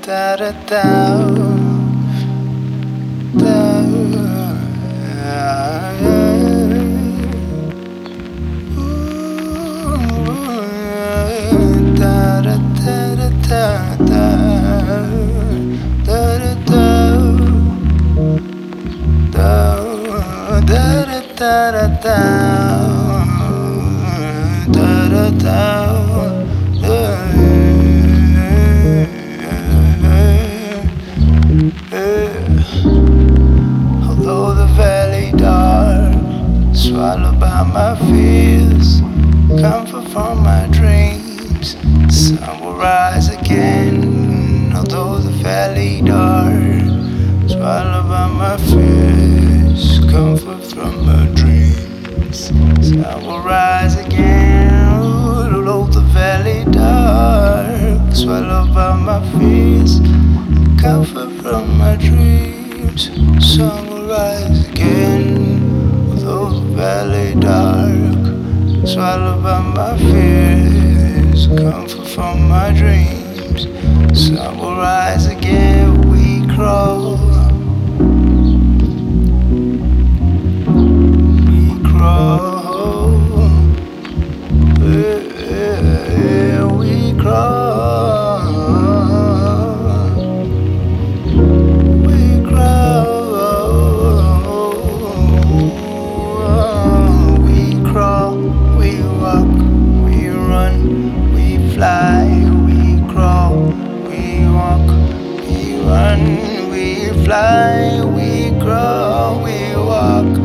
da da da. Although the valley dark, swallowed by my fears, comfort from my dreams, sun will rise again. Although the valley dark, swallowed by my fears, comfort from my dreams, sun will rise again. Although the valley dark, swallowed by my fears, comfort from my dreams, sun will rise again. Although the valley dark, swallowed by my fears, comfort from my dreams, sun will rise again. We crawl, we crawl, we crawl. Fly, we crawl, we walk, we run, we fly, we crawl, we walk.